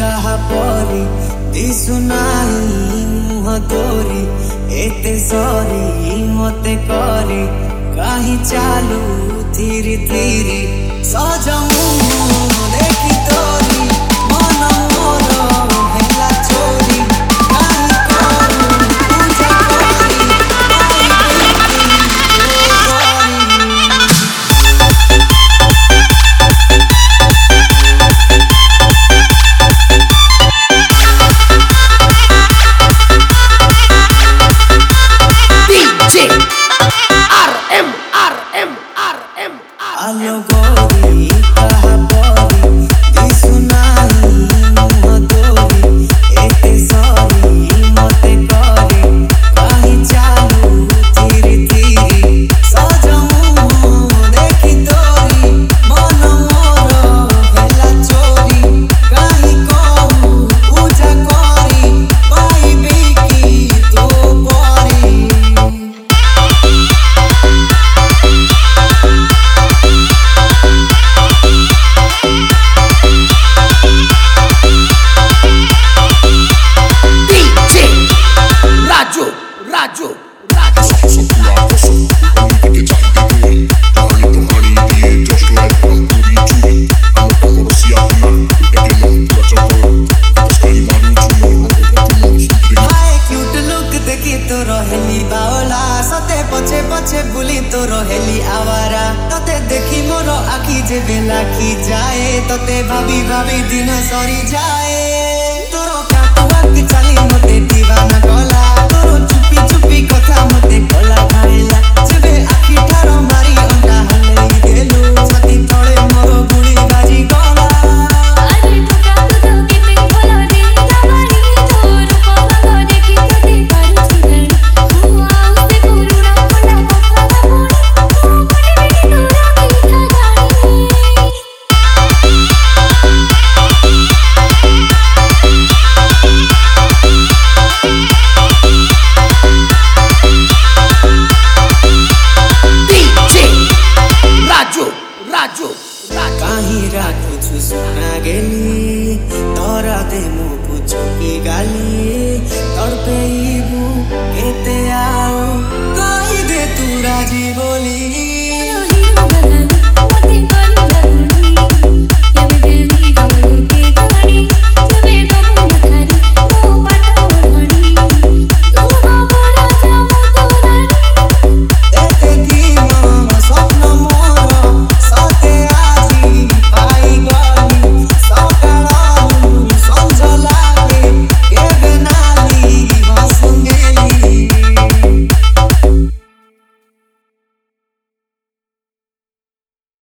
कहा परी दिसुनाही मुह तोरी एते सरी मते करे कहीं चालू धीरे धीरे सजमू देखी तोरी मन मोर हेला चोरी कहीं करू पूजा करी आलो गोरी कहा परी दिसुनाही मुह तोरी एते सरी मते करे कहीं चालू धीरे धीरे सजमू देखी तोरी मन मोर हेला चोरी कहीं कहू पूजा करी पाइबी की तो परी Rajo, तो रहेली बावला सते पछे पछे बुली तो रहेली आवारा तते देखी मोर आखी जे बेला की जाए तते भाभी भाभी दिन सरी जाए तोरो काटुआ के चली मते दीवाना कला तोरो चुपी चुपी कथा मते कला खाइला जेबे आखी ठारो मारी अंडा हले गेलु छाती तळे मोर गुली बाजी गला अरे टोका तो केते भला रे दवाई तोर पवा देखी कते करू छुडण हुआ से कोरुणा पडा पप्पा मोड मोड बेटी Rajo, कहीं राखु छु सुना गेली तोरा दे मु पूछो की गाली तोर पे केते आओ कहीं दे तू राजी बोली